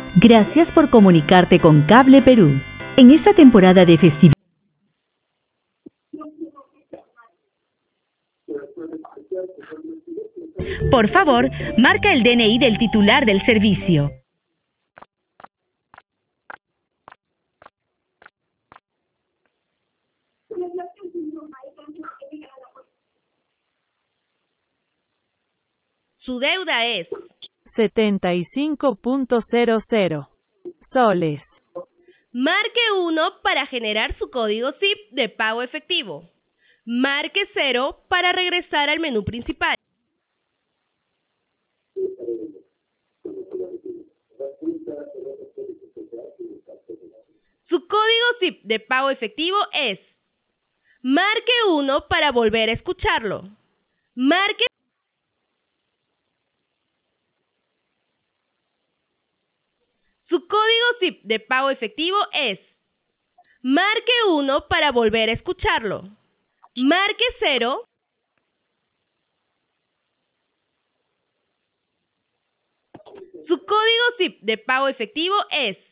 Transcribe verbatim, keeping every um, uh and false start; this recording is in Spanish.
Gracias por comunicarte con Cable Perú. En esta temporada de festividad. Por favor, marca el D N I del titular del servicio. Su deuda es setenta y cinco punto cero cero soles. Marque uno para generar su código S I P de pago efectivo. Marque cero para regresar al menú principal. Su código S I P de pago efectivo es. Marque uno para volver a escucharlo. Marque Su código S I P de pago efectivo es. Marque uno para volver a escucharlo. Marque cero. Su código S I P de pago efectivo es.